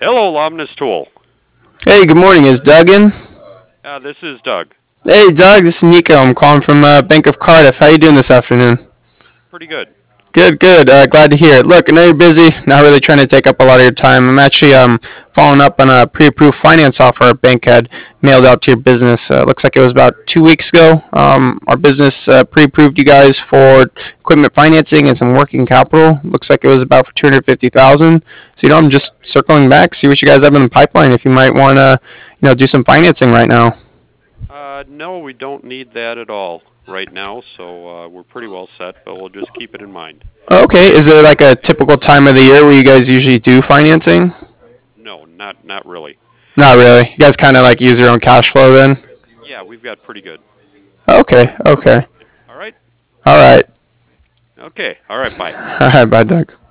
Hello, Lomnus Tool. Hey, good morning. Is Doug in? This is Doug. Hey, Doug. This is Nico. I'm calling from Bank of Cardiff. How you doing this afternoon? Pretty good. Good, good. Glad to hear it. Look, I know you're busy. Not really trying to take up a lot of your time. I'm actually following up on a pre-approved finance offer our bank had mailed out to your business. Looks like it was about 2 weeks ago. Our business pre-approved you guys for equipment financing and some working capital. Looks like it was about for 250,000. So I'm just circling back, see what you guys have in the pipeline. If you might want to, do some financing right now. No, we don't need that at all right now, so we're pretty well set, but we'll just keep it in mind. Okay, is there like a typical time of the year where you guys usually do financing? No, not really. Not really. You guys kind of like use your own cash flow then? Yeah, we've got pretty good. Okay, okay. All right? All right. Okay. All right, bye. All right, bye, Doug.